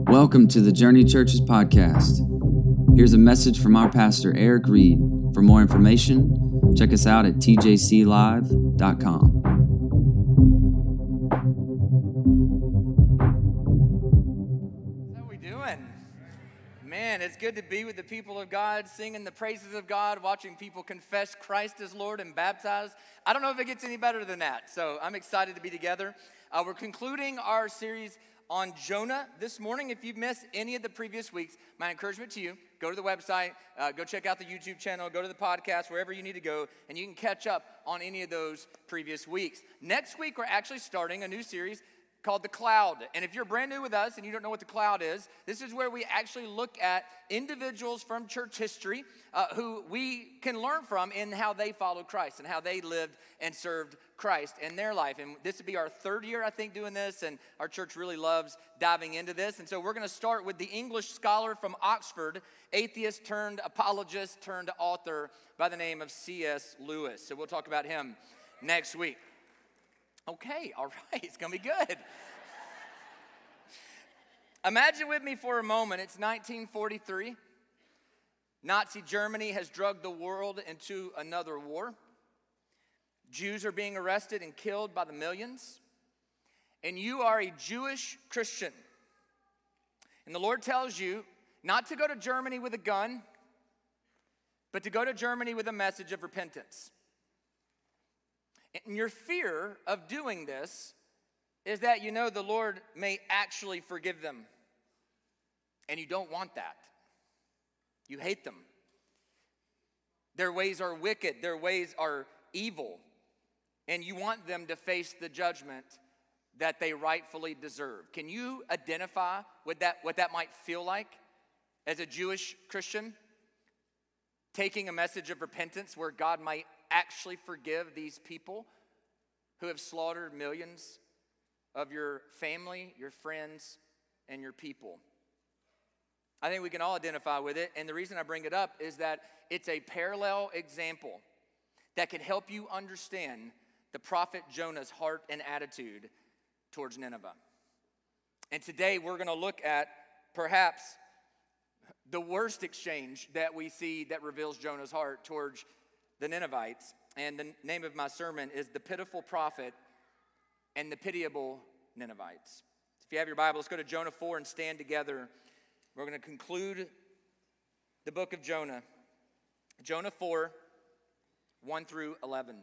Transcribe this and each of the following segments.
Welcome to the Journey Churches podcast. Here's a message from our pastor, Eric Reed. For more information, check us out at tjclive.com. How we doing? Man, it's good to be with the people of God, singing the praises of God, watching people confess Christ as Lord and baptized. I don't know if it gets any better than that, so I'm excited to be together. We're concluding our series on Jonah this morning. If you've missed any of the previous weeks, my encouragement to you, go to the website, go check out the YouTube channel, go to the podcast, wherever you need to go, and you can catch up on any of those previous weeks. Next week, we're actually starting a new series called The Cloud. And if you're brand new with us and you don't know what The Cloud is, this is where we actually look at individuals from church history who we can learn from in how they followed Christ and how they lived and served Christ in their life. And this would be our third year, I think, doing this, and our church really loves diving into this. And so we're going to start with the English scholar from Oxford, atheist turned apologist turned author by the name of C.S. Lewis. So we'll talk about him next week. Okay, all right, it's going to be good. Imagine with me for a moment, it's 1943. Nazi Germany has drugged the world into another war. Jews are being arrested and killed by the millions. And you are a Jewish Christian. And the Lord tells you not to go to Germany with a gun, but to go to Germany with a message of repentance. And your fear of doing this is that you know the Lord may actually forgive them. And you don't want that. You hate them. Their ways are wicked. Their ways are evil. And you want them to face the judgment that they rightfully deserve. Can you identify what that might feel like as a Jewish Christian? Taking a message of repentance where God might actually forgive these people who have slaughtered millions of your family, your friends, and your people. I think we can all identify with it, and the reason I bring it up is that it's a parallel example that can help you understand the prophet Jonah's heart and attitude towards Nineveh. And today we're going to look at perhaps the worst exchange that we see that reveals Jonah's heart towards the Ninevites. And the name of my sermon is The Pitiful Prophet and the Pitiable Ninevites. If you have your Bible, let's go to Jonah 4 and stand together. We're going to conclude the book of Jonah. Jonah 4, 1 through 11.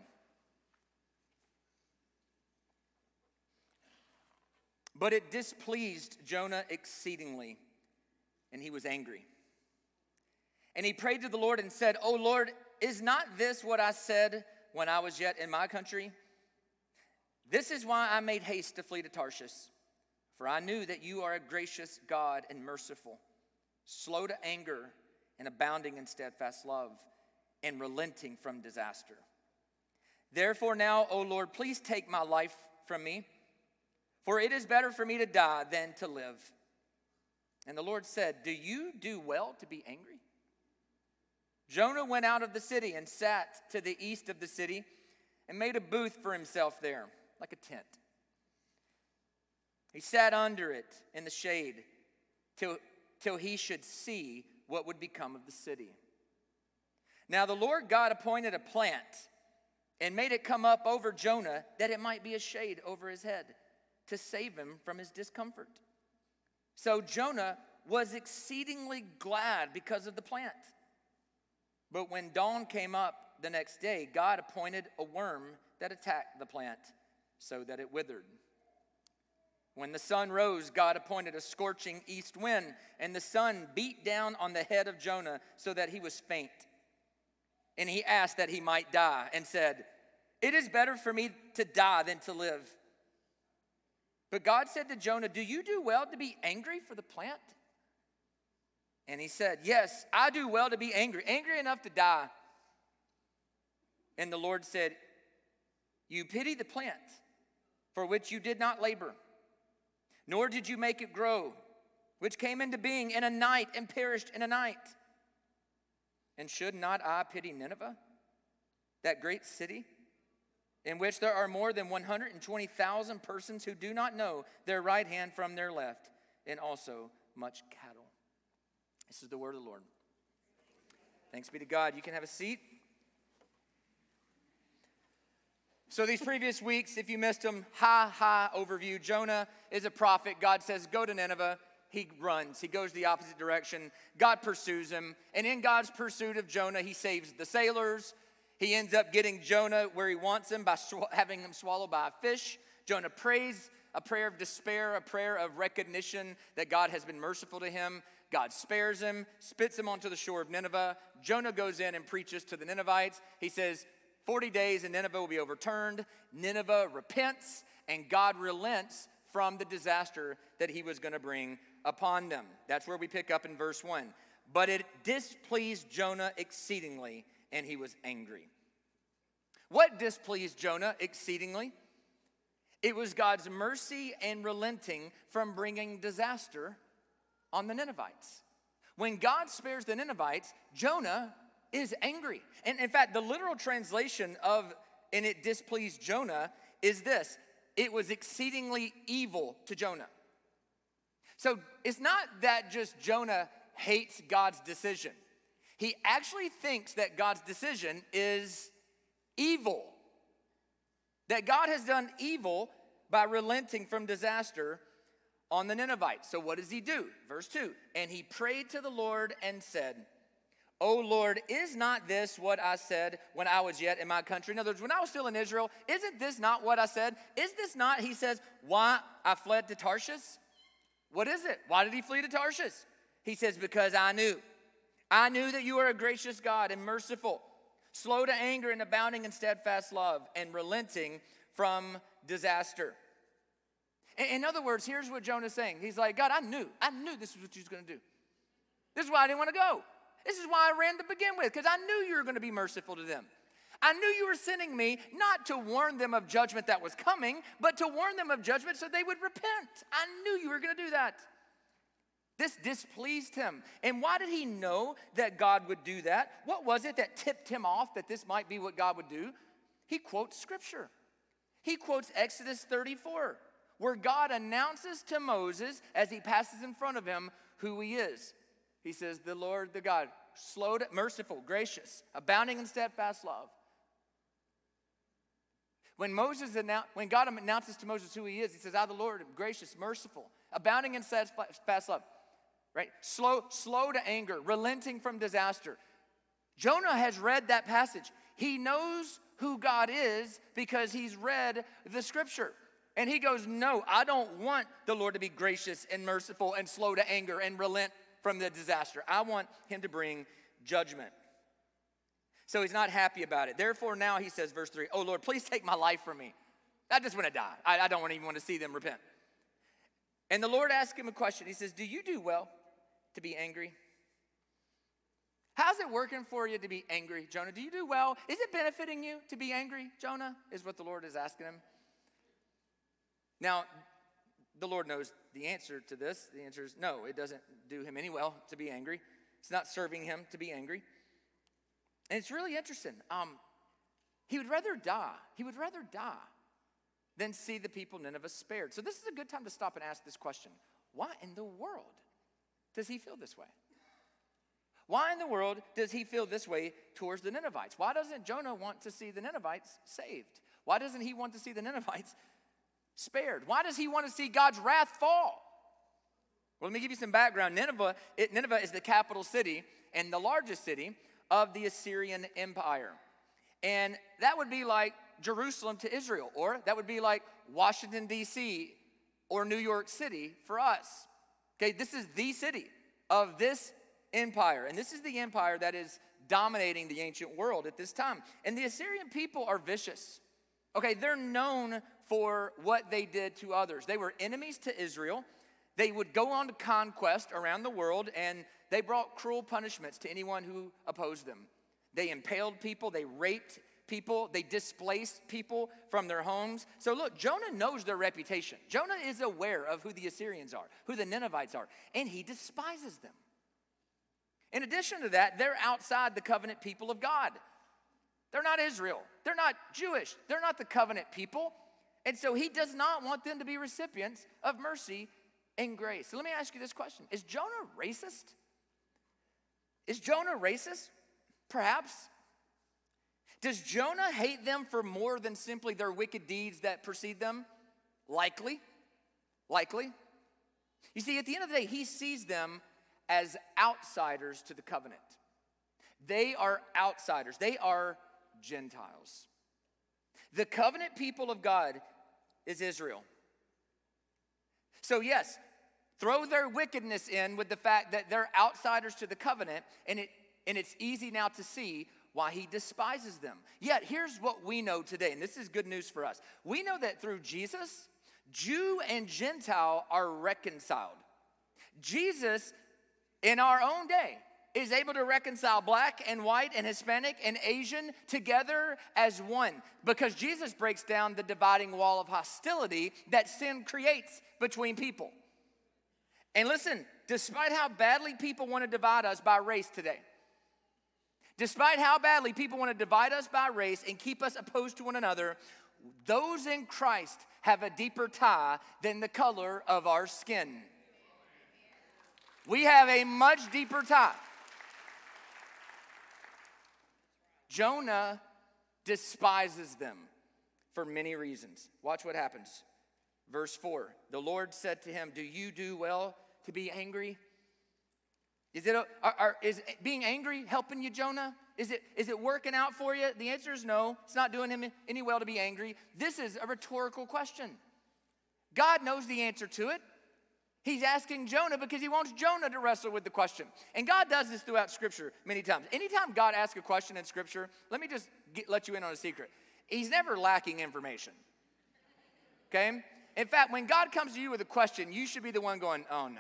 But it displeased Jonah exceedingly, and he was angry. And he prayed to the Lord and said, "O Lord, is not this what I said when I was yet in my country? This is why I made haste to flee to Tarshish, for I knew that you are a gracious God and merciful, slow to anger and abounding in steadfast love, and relenting from disaster. Therefore now, O Lord, please take my life from me, for it is better for me to die than to live." And the Lord said, "Do you do well to be angry?" Jonah went out of the city and sat to the east of the city and made a booth for himself there, like a tent. He sat under it in the shade till he should see what would become of the city. Now the Lord God appointed a plant and made it come up over Jonah that it might be a shade over his head to save him from his discomfort. So Jonah was exceedingly glad because of the plant. But when dawn came up the next day, God appointed a worm that attacked the plant so that it withered. When the sun rose, God appointed a scorching east wind, and the sun beat down on the head of Jonah so that he was faint. And he asked that he might die and said, "It is better for me to die than to live." But God said to Jonah, "Do you do well to be angry for the plant?" And he said, "Yes, I do well to be angry enough to die." And the Lord said, "You pity the plant for which you did not labor, nor did you make it grow, which came into being in a night and perished in a night. And should not I pity Nineveh, that great city, in which there are more than 120,000 persons who do not know their right hand from their left, and also much cattle. This is the word of the Lord. Thanks be to God. You can have a seat. So these previous weeks, if you missed them, high overview. Jonah is a prophet. God says, go to Nineveh. He runs. He goes the opposite direction. God pursues him. And in God's pursuit of Jonah, he saves the sailors. He ends up getting Jonah where he wants him by having him swallowed by a fish. Jonah prays a prayer of despair, a prayer of recognition that God has been merciful to him. God spares him, spits him onto the shore of Nineveh. Jonah goes in and preaches to the Ninevites. He says, 40 days and Nineveh will be overturned. Nineveh repents, and God relents from the disaster that he was going to bring upon them. That's where we pick up in verse 1. But it displeased Jonah exceedingly, and he was angry. What displeased Jonah exceedingly? It was God's mercy and relenting from bringing disaster on the Ninevites. When God spares the Ninevites, Jonah is angry. And in fact, the literal translation of, and it displeased Jonah, is this: it was exceedingly evil to Jonah. So it's not that just Jonah hates God's decision. He actually thinks that God's decision is evil. That God has done evil by relenting from disaster on the Ninevites. So what does he do? Verse 2, and he prayed to the Lord and said, O Lord, is not this what I said when I was yet in my country? In other words, when I was still in Israel, isn't this not what I said? Is this not, he says, why I fled to Tarshish? What is it? Why did he flee to Tarshish? He says, because I knew that you are a gracious God and merciful, slow to anger and abounding in steadfast love and relenting from disaster. In other words, here's what Jonah's saying. He's like, God, I knew this is what you was going to do. This is why I didn't want to go. This is why I ran to begin with, because I knew you were going to be merciful to them. I knew you were sending me not to warn them of judgment that was coming, but to warn them of judgment so they would repent. I knew you were going to do that. This displeased him. And why did he know that God would do that? What was it that tipped him off that this might be what God would do? He quotes Scripture. He quotes Exodus 34, where God announces to Moses as he passes in front of him who he is. He says, the Lord, the God, slow to, merciful, gracious, abounding in steadfast love. When God announces to Moses who he is, he says, I, the Lord, am gracious, merciful, abounding in steadfast love. Right? Slow to anger, relenting from disaster. Jonah has read that passage. He knows who God is because he's read the Scripture. And he goes, no, I don't want the Lord to be gracious and merciful and slow to anger and relent from the disaster. I want him to bring judgment. So he's not happy about it. Therefore now he says, verse 3, oh Lord, please take my life from me. I just want to die. I don't even want to see them repent. And the Lord asked him a question. He says, do you do well to be angry? How's it working for you to be angry, Jonah? Do you do well? Is it benefiting you to be angry, Jonah? Is what the Lord is asking him. Now, the Lord knows the answer to this. The answer is no, it doesn't do him any well to be angry. It's not serving him to be angry. And it's really interesting. He would rather die. He would rather die than see the people of Nineveh spared. So this is a good time to stop and ask this question. Why in the world does he feel this way? Why in the world does he feel this way towards the Ninevites? Why doesn't Jonah want to see the Ninevites saved? Why doesn't he want to see the Ninevites spared? Why does he want to see God's wrath fall? Well, let me give you some background. Nineveh is the capital city and the largest city of the Assyrian Empire. And that would be like Jerusalem to Israel, or that would be like Washington, D.C., or New York City for us. Okay, this is the city of this empire, and this is the empire that is dominating the ancient world at this time. And the Assyrian people are vicious. Okay, they're known for what they did to others. They were enemies to Israel. They would go on to conquest around the world, and they brought cruel punishments to anyone who opposed them. They impaled people, they raped people, they displaced people from their homes. So look, Jonah knows their reputation. Jonah is aware of who the Assyrians are, who the Ninevites are, and he despises them. In addition to that, they're outside the covenant people of God. They're not Israel. They're not Jewish. They're not the covenant people. And so he does not want them to be recipients of mercy and grace. So let me ask you this question. Is Jonah racist? Is Jonah racist? Perhaps. Does Jonah hate them for more than simply their wicked deeds that precede them? Likely. You see, at the end of the day, he sees them as outsiders to the covenant. They are outsiders. They are Gentiles. The covenant people of God is Israel. So yes, throw their wickedness in with the fact that they're outsiders to the covenant, and it's easy now to see why he despises them. Yet here's what we know today, and this is good news for us. We know that through Jesus, Jew and Gentile are reconciled. Jesus, in our own day, is able to reconcile black and white and Hispanic and Asian together as one, because Jesus breaks down the dividing wall of hostility that sin creates between people. And listen, despite how badly people want to divide us by race today, despite how badly people want to divide us by race and keep us opposed to one another, those in Christ have a deeper tie than the color of our skin. We have a much deeper tie. Jonah despises them for many reasons. Watch what happens. Verse 4, the Lord said to him, do you do well to be angry? Is being angry helping you, Jonah? Is it working out for you? The answer is no. It's not doing him any well to be angry. This is a rhetorical question. God knows the answer to it. He's asking Jonah because he wants Jonah to wrestle with the question. And God does this throughout Scripture many times. Anytime God asks a question in Scripture, let me just let you in on a secret. He's never lacking information. Okay? In fact, when God comes to you with a question, you should be the one going, oh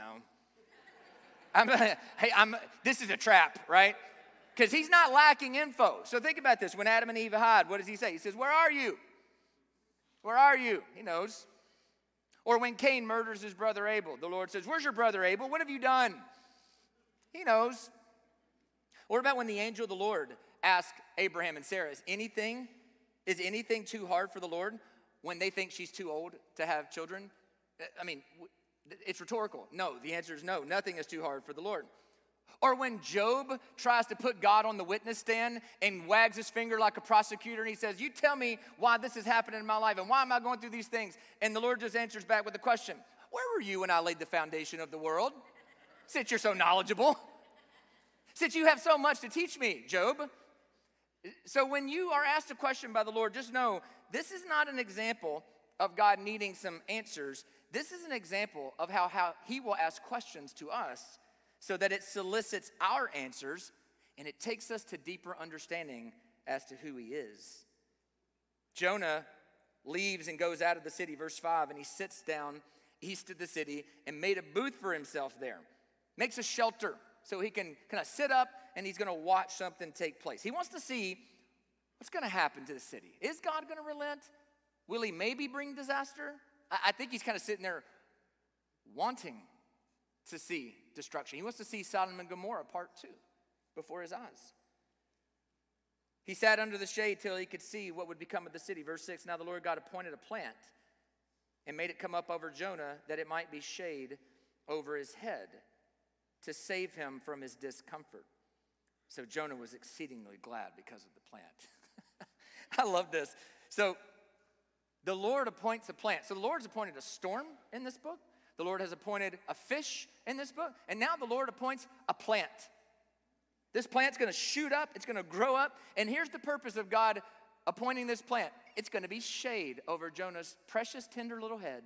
no. This is a trap, right? Because he's not lacking info. So think about this. When Adam and Eve hide, what does he say? He says, where are you? Where are you? He knows. Or when Cain murders his brother Abel, the Lord says, where's your brother Abel? What have you done? He knows. Or about when the angel of the Lord asked Abraham and Sarah, is anything too hard for the Lord when they think she's too old to have children? I mean, it's rhetorical. No, the answer is no. Nothing is too hard for the Lord. Or when Job tries to put God on the witness stand and wags his finger like a prosecutor and he says, you tell me why this is happening in my life and why am I going through these things? And the Lord just answers back with the question, where were you when I laid the foundation of the world? Since you're so knowledgeable. Since you have so much to teach me, Job. So when you are asked a question by the Lord, just know this is not an example of God needing some answers. This is an example of how he will ask questions to us so that it solicits our answers and it takes us to deeper understanding as to who he is. Jonah leaves and goes out of the city, verse 5, and he sits down east of the city and made a booth for himself there. Makes a shelter so he can kind of sit up and he's going to watch something take place. He wants to see what's going to happen to the city. Is God going to relent? Will he maybe bring disaster? I think he's kind of sitting there wanting to see destruction. He wants to see Sodom and Gomorrah part 2 before his eyes. He sat under the shade till he could see what would become of the city. Verse 6, now the Lord God appointed a plant and made it come up over Jonah that it might be shade over his head to save him from his discomfort. So Jonah was exceedingly glad because of the plant. I love this. So the Lord appoints a plant. So the Lord's appointed a storm in this book. The Lord has appointed a fish in this book. And now the Lord appoints a plant. This plant's going to shoot up. It's going to grow up. And here's the purpose of God appointing this plant. It's going to be shade over Jonah's precious, tender little head.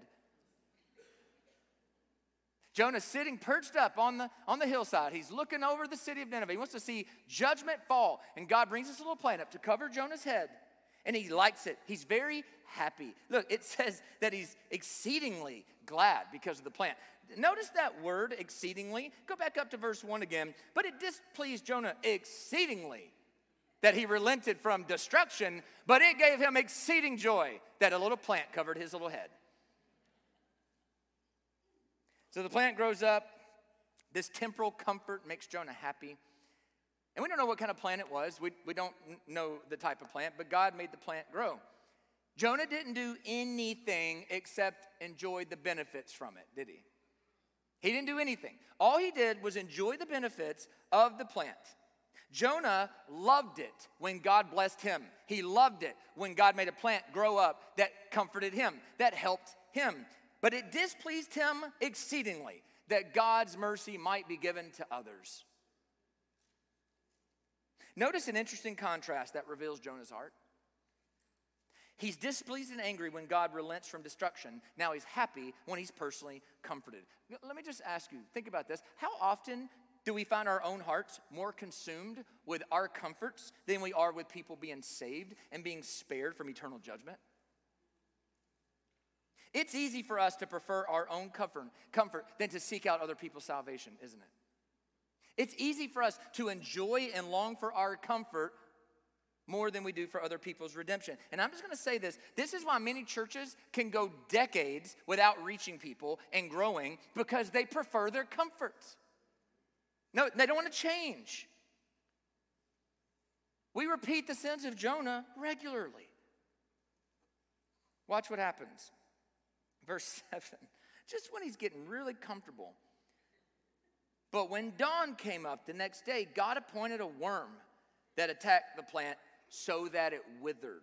Jonah's sitting perched up on the hillside. He's looking over the city of Nineveh. He wants to see judgment fall. And God brings this little plant up to cover Jonah's head. And he likes it. He's very happy. Look, it says that he's exceedingly glad because of the plant. Notice that word, exceedingly. Go back up to verse 1 again. But it displeased Jonah exceedingly that he relented from destruction, but it gave him exceeding joy that a little plant covered his little head. So the plant grows up. This temporal comfort makes Jonah happy. And we don't know what kind of plant it was. We don't know the type of plant, but God made the plant grow. Jonah didn't do anything except enjoy the benefits from it, did he? He didn't do anything. All he did was enjoy the benefits of the plant. Jonah loved it when God blessed him. He loved it when God made a plant grow up that comforted him, that helped him. But it displeased him exceedingly that God's mercy might be given to others. Notice an interesting contrast that reveals Jonah's heart. He's displeased and angry when God relents from destruction. Now he's happy when he's personally comforted. Let me just ask you, think about this. How often do we find our own hearts more consumed with our comforts than we are with people being saved and being spared from eternal judgment? It's easy for us to prefer our own comfort than to seek out other people's salvation, isn't it? It's easy for us to enjoy and long for our comfort more than we do for other people's redemption. And I'm just going to say this. This is why many churches can go decades without reaching people and growing, because they prefer their comforts. No, they don't want to change. We repeat the sins of Jonah regularly. Watch what happens. Verse 7, just when he's getting really comfortable. But when dawn came up the next day, God appointed a worm that attacked the plant so that it withered.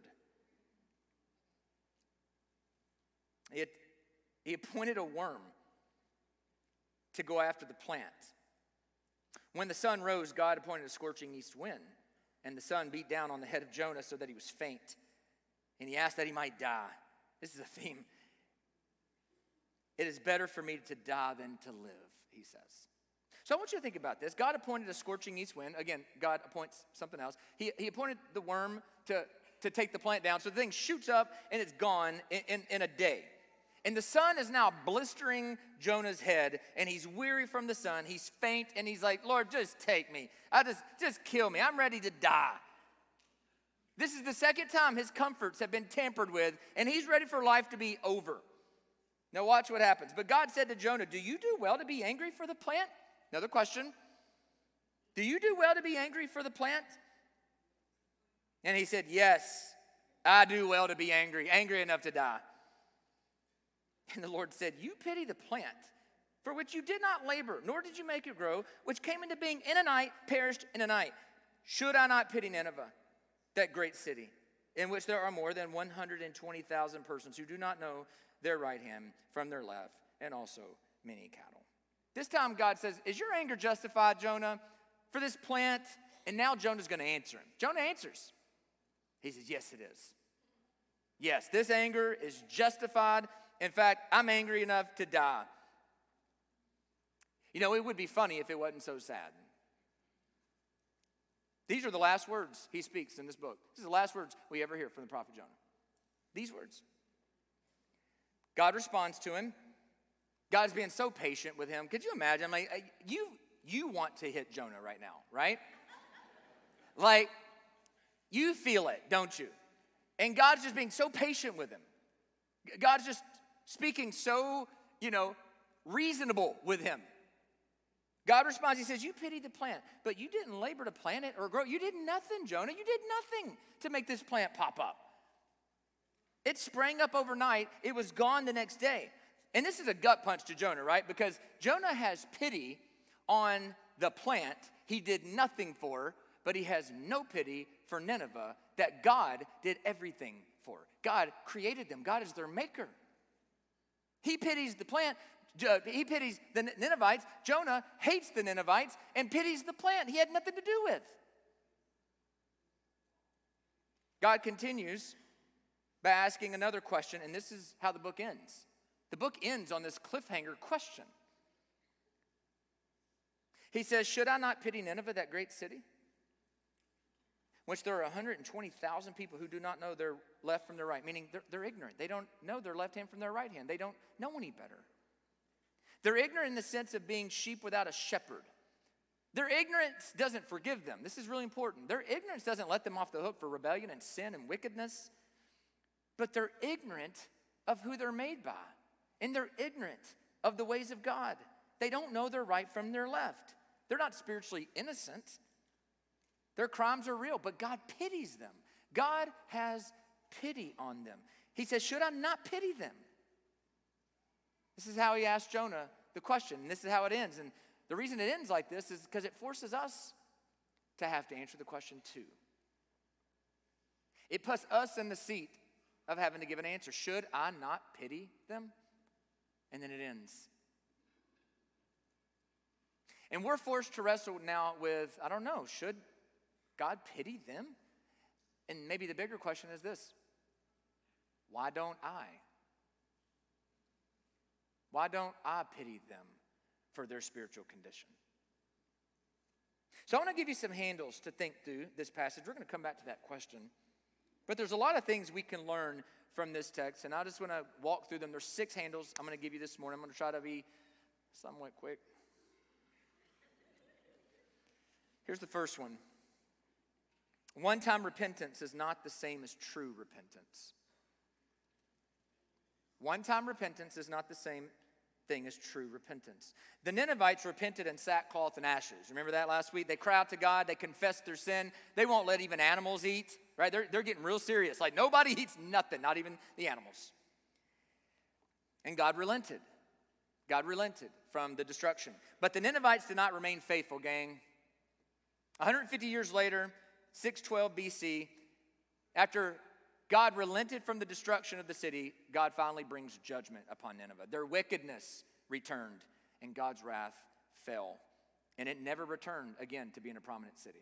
He appointed a worm to go after the plant. When the sun rose, God appointed a scorching east wind, and the sun beat down on the head of Jonah so that he was faint, and he asked that he might die. This is a theme. It is better for me to die than to live, he says. So I want you to think about this. God appointed a scorching east wind. Again, God appoints something else. He appointed the worm to take the plant down. So the thing shoots up and it's gone in a day. And the sun is now blistering Jonah's head, and he's weary from the sun. He's faint, and he's like, Lord, just take me. Just kill me. I'm ready to die. This is the second time his comforts have been tampered with, and he's ready for life to be over. Now watch what happens. But God said to Jonah, do you do well to be angry for the plant? Another question. Do you do well to be angry for the plant? And he said, yes, I do well to be angry enough to die. And the Lord said, you pity the plant for which you did not labor, nor did you make it grow, which came into being in a night, perished in a night. Should I not pity Nineveh, that great city, in which there are more than 120,000 persons who do not know their right hand from their left, and also many cattle? This time God says, is your anger justified, Jonah, for this plant? And now Jonah's going to answer him. Jonah answers. He says, yes, it is. Yes, this anger is justified. In fact, I'm angry enough to die. You know, it would be funny if it wasn't so sad. These are the last words he speaks in this book. These are the last words we ever hear from the prophet Jonah. These words. God responds to him. God's being so patient with him. Could you imagine? Like, you want to hit Jonah right now, right? Like, you feel it, don't you? And God's just being so patient with him. God's just speaking so, reasonable with him. God responds, he says, you pity the plant, but you didn't labor to plant it or grow. You did nothing, Jonah. You did nothing to make this plant pop up. It sprang up overnight. It was gone the next day. And this is a gut punch to Jonah, right? Because Jonah has pity on the plant he did nothing for, but he has no pity for Nineveh that God did everything for. God created them. God is their maker. He pities the plant. He pities the Ninevites. Jonah hates the Ninevites and pities the plant he had nothing to do with. God continues by asking another question, and this is how the book ends. The book ends on this cliffhanger question. He says, should I not pity Nineveh, that great city, which there are 120,000 people who do not know their left from their right, meaning they're ignorant. They don't know their left hand from their right hand. They don't know any better. They're ignorant in the sense of being sheep without a shepherd. Their ignorance doesn't forgive them. This is really important. Their ignorance doesn't let them off the hook for rebellion and sin and wickedness, but they're ignorant of who they're made by, and they're ignorant of the ways of God. They don't know their right from their left. They're not spiritually innocent. Their crimes are real, but God pities them. God has pity on them. He says, should I not pity them? This is how he asked Jonah the question. And this is how it ends. And the reason it ends like this is because it forces us to have to answer the question too. It puts us in the seat of having to give an answer. Should I not pity them? And then it ends. And we're forced to wrestle now with, I don't know, should God pity them? And maybe the bigger question is this: why don't I? Why don't I pity them for their spiritual condition? So I want to give you some handles to think through this passage. We're going to come back to that question. But there's a lot of things we can learn from this text, and I just want to walk through them. There's 6 handles I'm going to give you this morning. I'm going to try to be somewhat quick. Here's the first one. One-time repentance is not the same as true repentance. One-time repentance is not the same thing as true repentance. The Ninevites repented in sackcloth and ashes. Remember that last week? They cry out to God. They confess their sin. They won't let even animals eat, right? They're getting real serious. Like nobody eats nothing, not even the animals. And God relented. God relented from the destruction. But the Ninevites did not remain faithful, gang. 150 years later, 612 BC, after God relented from the destruction of the city, God finally brings judgment upon Nineveh. Their wickedness returned, and God's wrath fell. And it never returned again to being a prominent city.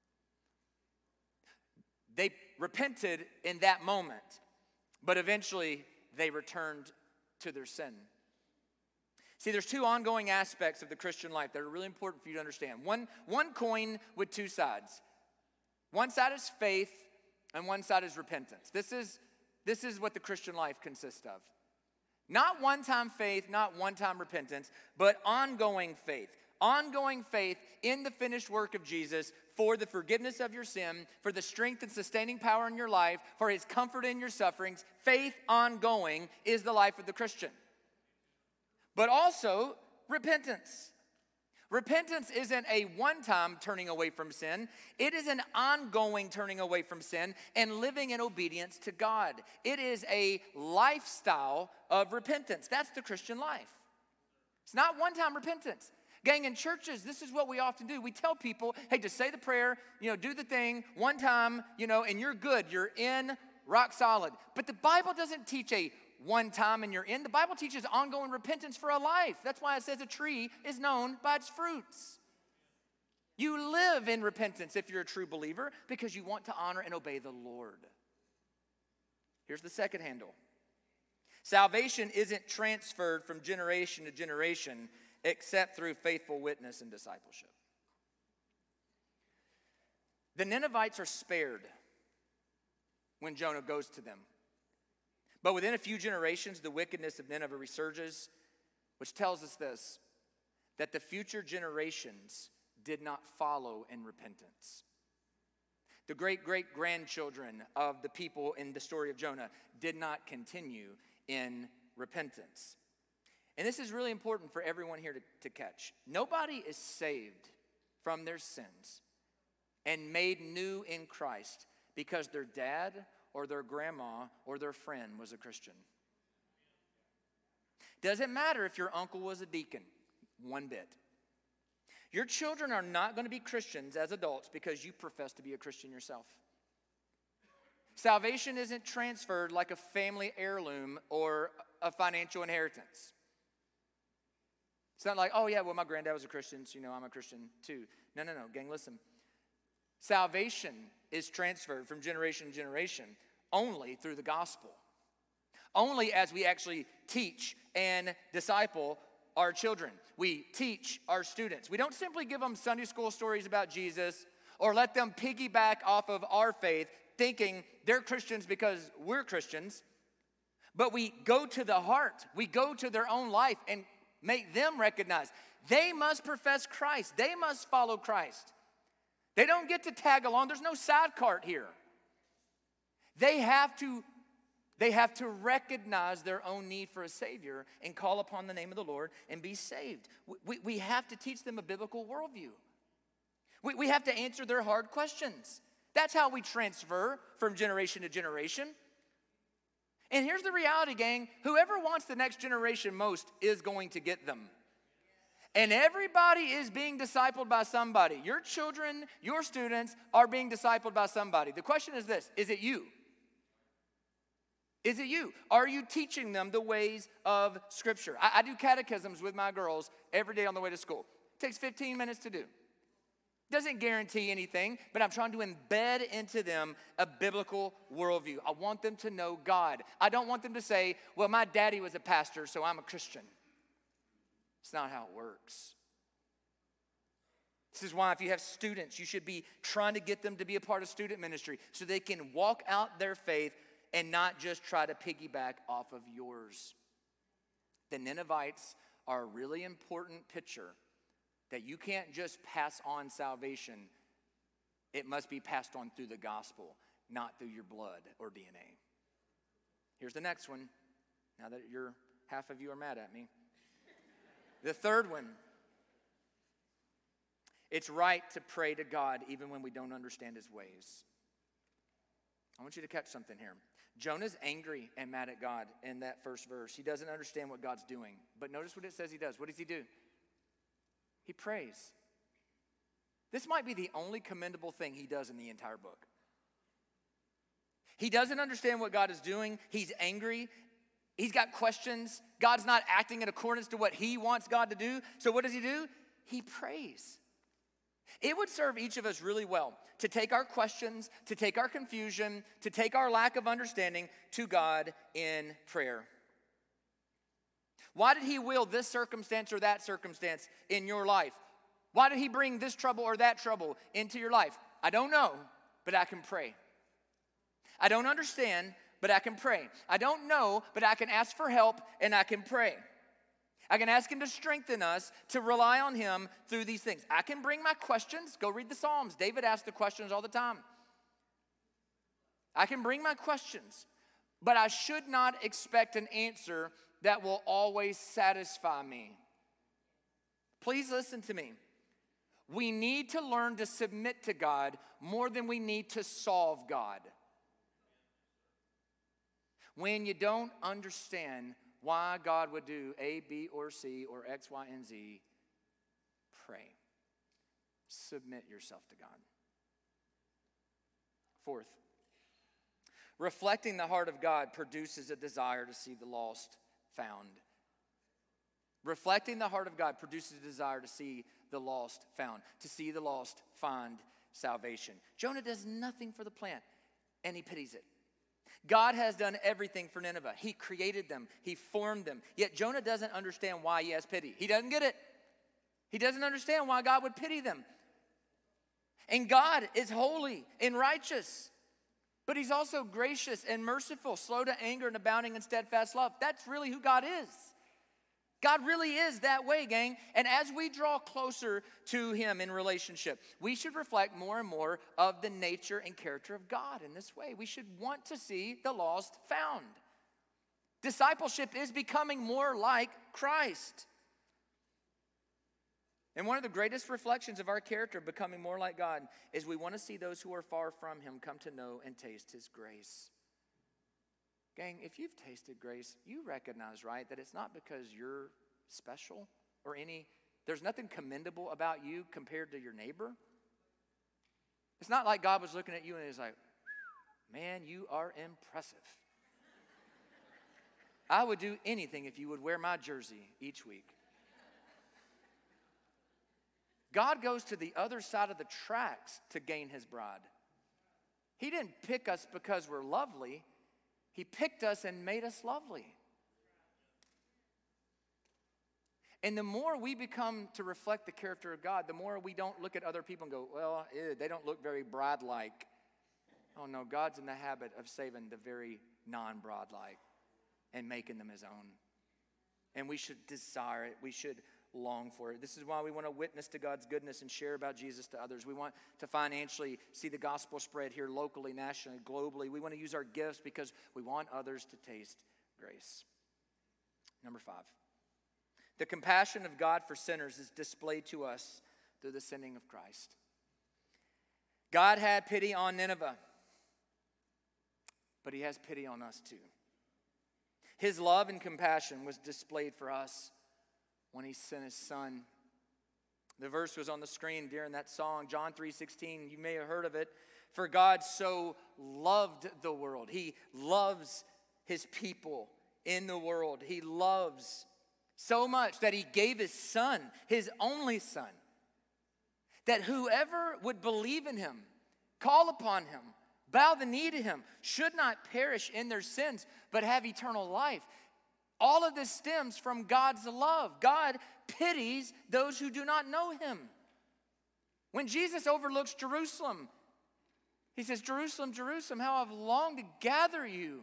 They repented in that moment, but eventually they returned to their sin. See, there's 2 ongoing aspects of the Christian life that are really important for you to understand. One coin with 2 sides. One side is faith, and one side is repentance. This is what the Christian life consists of. Not one-time faith, not one-time repentance, but ongoing faith. Ongoing faith in the finished work of Jesus for the forgiveness of your sin, for the strength and sustaining power in your life, for his comfort in your sufferings. Faith ongoing is the life of the Christian. But also repentance. Repentance isn't a one-time turning away from sin. It is an ongoing turning away from sin and living in obedience to God. It is a lifestyle of repentance. That's the Christian life. It's not one-time repentance. Gang, in churches, this is what we often do. We tell people, hey, just say the prayer, do the thing one time, and you're good. You're in, rock solid. But the Bible doesn't teach a one time and you're in. The Bible teaches ongoing repentance for a life. That's why it says a tree is known by its fruits. You live in repentance if you're a true believer because you want to honor and obey the Lord. Here's the second handle. Salvation isn't transferred from generation to generation except through faithful witness and discipleship. The Ninevites are spared when Jonah goes to them. But within a few generations, the wickedness of Nineveh resurges, which tells us this, that the future generations did not follow in repentance. The great-great-grandchildren of the people in the story of Jonah did not continue in repentance. And this is really important for everyone here to catch. Nobody is saved from their sins and made new in Christ because their dad or their grandma or their friend was a Christian. Doesn't matter if your uncle was a deacon, one bit. Your children are not going to be Christians as adults because you profess to be a Christian yourself. Salvation isn't transferred like a family heirloom or a financial inheritance. It's not like, oh yeah, well my granddad was a Christian, so I'm a Christian too. No, gang, listen. Salvation is transferred from generation to generation only through the gospel. Only as we actually teach and disciple our children. We teach our students. We don't simply give them Sunday school stories about Jesus or let them piggyback off of our faith thinking they're Christians because we're Christians. But we go to the heart. We go to their own life and make them recognize they must profess Christ. They must follow Christ. They don't get to tag along. There's no side cart here. They have to recognize their own need for a Savior and call upon the name of the Lord and be saved. We have to teach them a biblical worldview. We have to answer their hard questions. That's how we transfer from generation to generation. And here's the reality, gang. Whoever wants the next generation most is going to get them. And everybody is being discipled by somebody. Your children, your students are being discipled by somebody. The question is this: is it you? Is it you? Are you teaching them the ways of Scripture? I do catechisms with my girls every day on the way to school. It takes 15 minutes to do. Doesn't guarantee anything, but I'm trying to embed into them a biblical worldview. I want them to know God. I don't want them to say, well, my daddy was a pastor, so I'm a Christian. It's not how it works. This is why if you have students, you should be trying to get them to be a part of student ministry so they can walk out their faith and not just try to piggyback off of yours. The Ninevites are a really important picture that you can't just pass on salvation. It must be passed on through the gospel, not through your blood or DNA. Here's the next one. Now that half of you are mad at me. The third one. It's right to pray to God even when we don't understand his ways. I want you to catch something here. Jonah's angry and mad at God in that first verse. He doesn't understand what God's doing. But notice what it says he does. What does he do? He prays. This might be the only commendable thing he does in the entire book. He doesn't understand what God is doing. He's angry. He's got questions. God's not acting in accordance to what he wants God to do. So what does he do? He prays. It would serve each of us really well to take our questions, to take our confusion, to take our lack of understanding to God in prayer. Why did he will this circumstance or that circumstance in your life? Why did he bring this trouble or that trouble into your life? I don't know, but I can pray. I don't understand, but I can pray. I don't know, but I can ask for help and I can pray. I can ask him to strengthen us, to rely on him through these things. I can bring my questions. Go read the Psalms. David asked the questions all the time. I can bring my questions, but I should not expect an answer that will always satisfy me. Please listen to me. We need to learn to submit to God more than we need to solve God. When you don't understand why God would do A, B, or C, or X, Y, and Z, pray. Submit yourself to God. Fourth, reflecting the heart of God produces a desire to see the lost found. Reflecting the heart of God produces a desire to see the lost found, to see the lost find salvation. Jonah does nothing for the plant, and he pities it. God has done everything for Nineveh. He created them. He formed them. Yet Jonah doesn't understand why he has pity. He doesn't get it. He doesn't understand why God would pity them. And God is holy and righteous. But he's also gracious and merciful, slow to anger and abounding in steadfast love. That's really who God is. God really is that way, gang. And as we draw closer to him in relationship, we should reflect more and more of the nature and character of God in this way. We should want to see the lost found. Discipleship is becoming more like Christ. And one of the greatest reflections of our character becoming more like God is we want to see those who are far from him come to know and taste his grace. Gang, if you've tasted grace, you recognize, right, that it's not because you're special or there's nothing commendable about you compared to your neighbor. It's not like God was looking at you and he's like, man, you are impressive. I would do anything if you would wear my jersey each week. God goes to the other side of the tracks to gain his bride. He didn't pick us because we're lovely. He picked us and made us lovely. And the more we become to reflect the character of God, the more we don't look at other people and go, well, they don't look very bride-like. Oh no, God's in the habit of saving the very non-bride-like and making them his own. And we should desire it. We should long for it. This is why we want to witness to God's goodness and share about Jesus to others. We want to financially see the gospel spread here locally, nationally, globally. We want to use our gifts because we want others to taste grace. Number 5, the compassion of God for sinners is displayed to us through the sending of Christ. God had pity on Nineveh, but he has pity on us too. His love and compassion was displayed for us when he sent his son The verse was on the screen during that song, John 3:16. You may have heard of it. For God so loved the world. He loves his people in the world. He loves so much that he gave his son, his only son, that whoever would believe in him, call upon him, bow the knee to him, should not perish in their sins, but have eternal life. All of this stems from God's love. God pities those who do not know him. When Jesus overlooks Jerusalem, he says, Jerusalem, Jerusalem, how I've longed to gather you.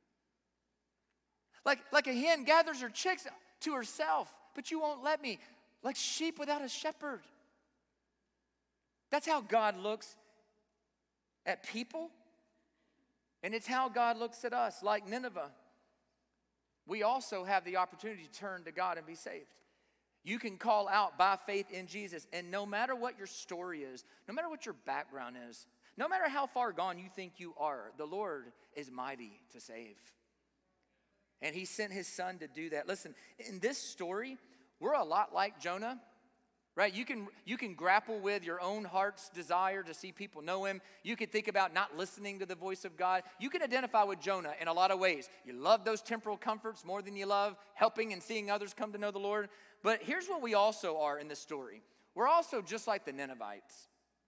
Like a hen gathers her chicks to herself, but you won't let me. Like sheep without a shepherd. That's how God looks at people. And it's how God looks at us. Like Nineveh, we also have the opportunity to turn to God and be saved. You can call out by faith in Jesus. And no matter what your story is, no matter what your background is, no matter how far gone you think you are, the Lord is mighty to save. And he sent his son to do that. Listen, in this story, we're a lot like Jonah, right? You can grapple with your own heart's desire to see people know him. You can think about not listening to the voice of God. You can identify with Jonah in a lot of ways. You love those temporal comforts more than you love helping and seeing others come to know the Lord. But here's what we also are in this story. We're also just like the Ninevites.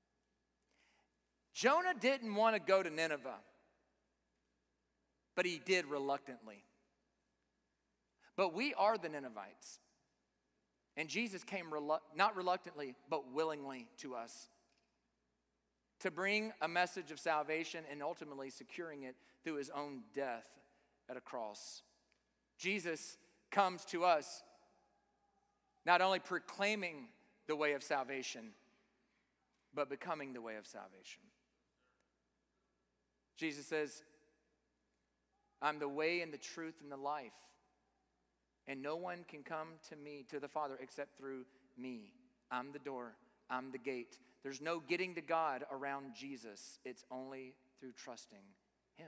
Jonah didn't want to go to Nineveh, but he did reluctantly. But we are the Ninevites. And Jesus came not reluctantly, but willingly to us to bring a message of salvation and ultimately securing it through his own death at a cross. Jesus comes to us not only proclaiming the way of salvation, but becoming the way of salvation. Jesus says, I'm the way and the truth and the life. And no one can come to me, to the Father, except through me. I'm the door. I'm the gate. There's no getting to God around Jesus. It's only through trusting him.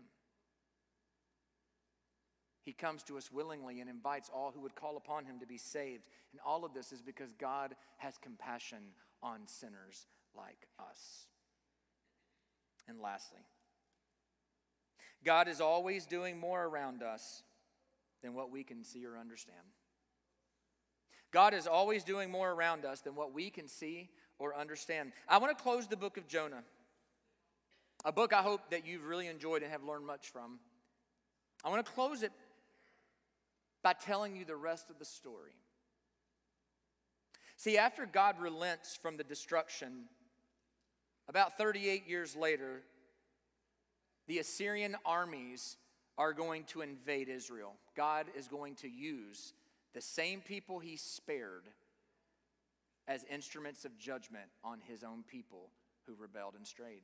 He comes to us willingly and invites all who would call upon him to be saved. And all of this is because God has compassion on sinners like us. And lastly, God is always doing more around us than what we can see or understand. God is always doing more around us than what we can see or understand. I want to close the book of Jonah, a book I hope that you've really enjoyed and have learned much from. I want to close it by telling you the rest of the story. See, after God relents from the destruction, about 38 years later, the Assyrian armies are going to invade Israel. God is going to use the same people he spared as instruments of judgment on his own people who rebelled and strayed.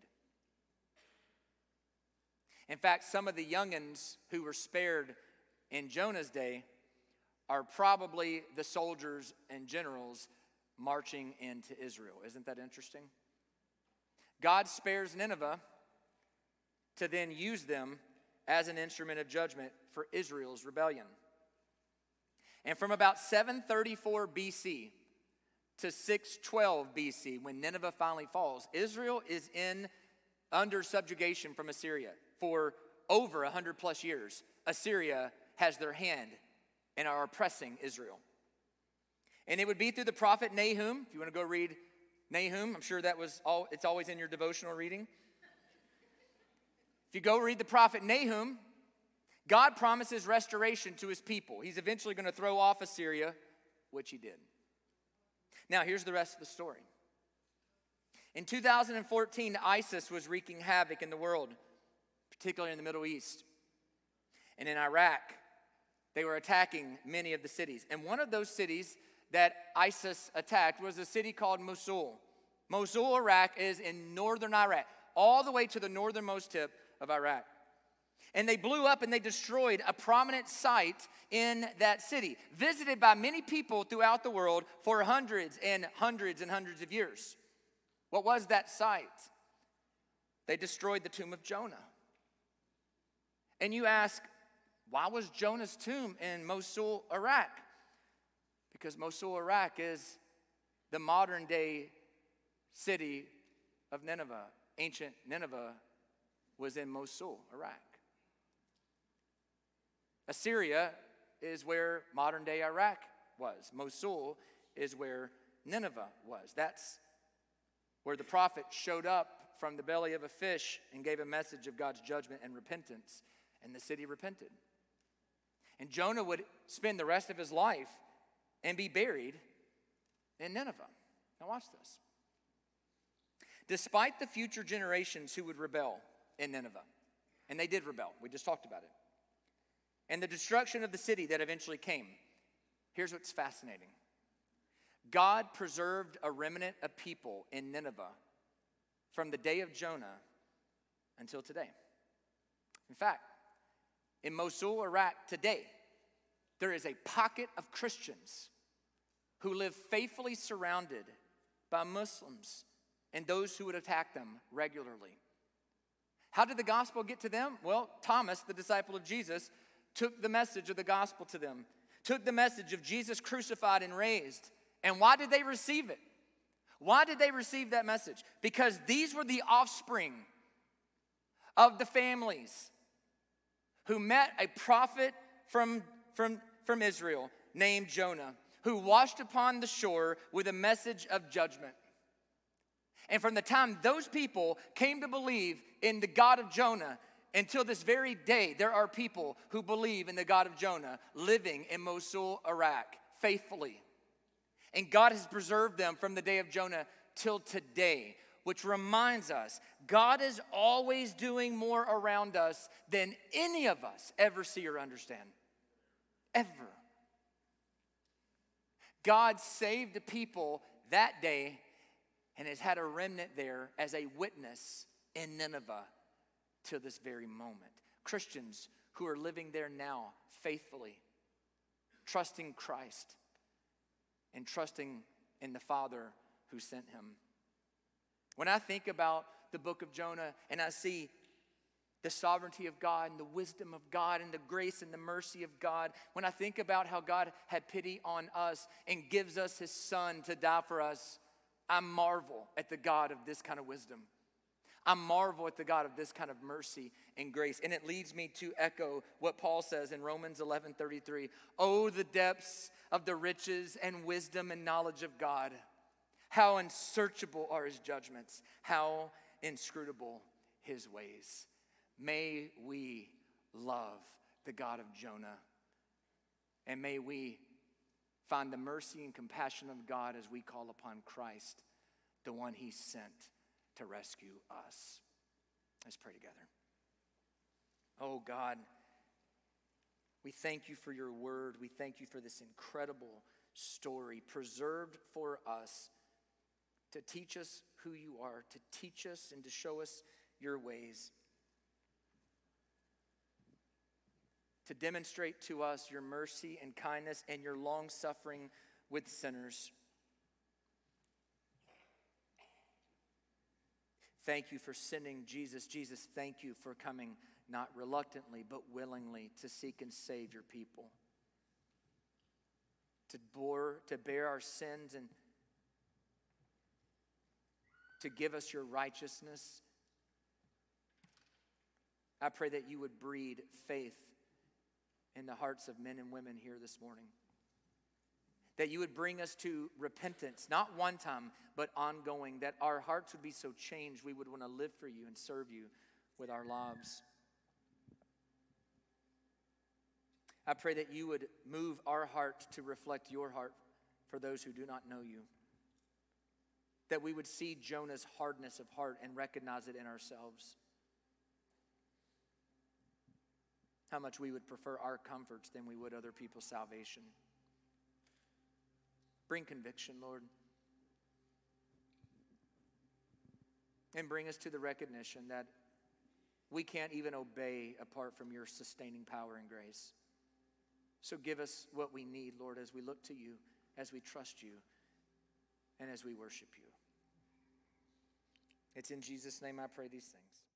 In fact, some of the youngins who were spared in Jonah's day are probably the soldiers and generals marching into Israel. Isn't that interesting? God spares Nineveh to then use them as an instrument of judgment for Israel's rebellion. And from about 734 BC to 612 BC, when Nineveh finally falls, Israel is under subjugation from Assyria for over 100 plus years. Assyria has their hand and are oppressing Israel. And it would be through the prophet Nahum. If you want to go read Nahum, I'm sure it's always in your devotional reading. If you go read the prophet Nahum, God promises restoration to his people. He's eventually going to throw off Assyria, which he did. Now, here's the rest of the story. In 2014, ISIS was wreaking havoc in the world, particularly in the Middle East. And in Iraq, they were attacking many of the cities. And one of those cities that ISIS attacked was a city called Mosul. Mosul, Iraq, is in northern Iraq, all the way to the northernmost tip of Iraq. And they blew up and they destroyed a prominent site in that city, visited by many people throughout the world for hundreds and hundreds and hundreds of years. What was that site? They destroyed the tomb of Jonah. And you ask, why was Jonah's tomb in Mosul, Iraq? Because Mosul, Iraq is the modern day city of Nineveh. Ancient Nineveh was in Mosul, Iraq. Assyria is where modern day Iraq was. Mosul is where Nineveh was. That's where the prophet showed up from the belly of a fish and gave a message of God's judgment and repentance, and the city repented. And Jonah would spend the rest of his life and be buried in Nineveh. Now watch this. Despite the future generations who would rebel in Nineveh, and they did rebel, we just talked about it, and the destruction of the city that eventually came, here's what's fascinating. God preserved a remnant of people in Nineveh from the day of Jonah until today. In fact, in Mosul, Iraq, today, there is a pocket of Christians who live faithfully surrounded by Muslims and those who would attack them regularly. How did the gospel get to them? Well, Thomas, the disciple of Jesus, took the message of the gospel to them, took the message of Jesus crucified and raised. And why did they receive it? Why did they receive that message? Because these were the offspring of the families who met a prophet from Israel named Jonah, who washed upon the shore with a message of judgment. And from the time those people came to believe in the God of Jonah until this very day, there are people who believe in the God of Jonah living in Mosul, Iraq, faithfully. And God has preserved them from the day of Jonah till today, which reminds us God is always doing more around us than any of us ever see or understand. Ever. God saved the people that day and has had a remnant there as a witness in Nineveh till this very moment. Christians who are living there now faithfully, trusting Christ and trusting in the Father who sent him. When I think about the book of Jonah and I see the sovereignty of God and the wisdom of God and the grace and the mercy of God, when I think about how God had pity on us and gives us his son to die for us, I marvel at the God of this kind of wisdom. I marvel at the God of this kind of mercy and grace. And it leads me to echo what Paul says in Romans 11:33. Oh, the depths of the riches and wisdom and knowledge of God. How unsearchable are his judgments. How inscrutable his ways. May we love the God of Jonah. And may we find the mercy and compassion of God as we call upon Christ, the one he sent to rescue us. Let's pray together. Oh God, we thank you for your word. We thank you for this incredible story preserved for us to teach us who you are, to teach us and to show us your ways, to demonstrate to us your mercy and kindness and your long suffering with sinners. Thank you for sending Jesus. Jesus, thank you for coming not reluctantly but willingly to seek and save your people, to bear our sins and to give us your righteousness. I pray that you would breed faith in the hearts of men and women here this morning. That you would bring us to repentance, not one time, but ongoing. That our hearts would be so changed we would want to live for you and serve you with our lives. I pray that you would move our heart to reflect your heart for those who do not know you. That we would see Jonah's hardness of heart and recognize it in ourselves. How much we would prefer our comforts than we would other people's salvation. Bring conviction, Lord. And bring us to the recognition that we can't even obey apart from your sustaining power and grace. So give us what we need, Lord, as we look to you, as we trust you, and as we worship you. It's in Jesus' name I pray these things.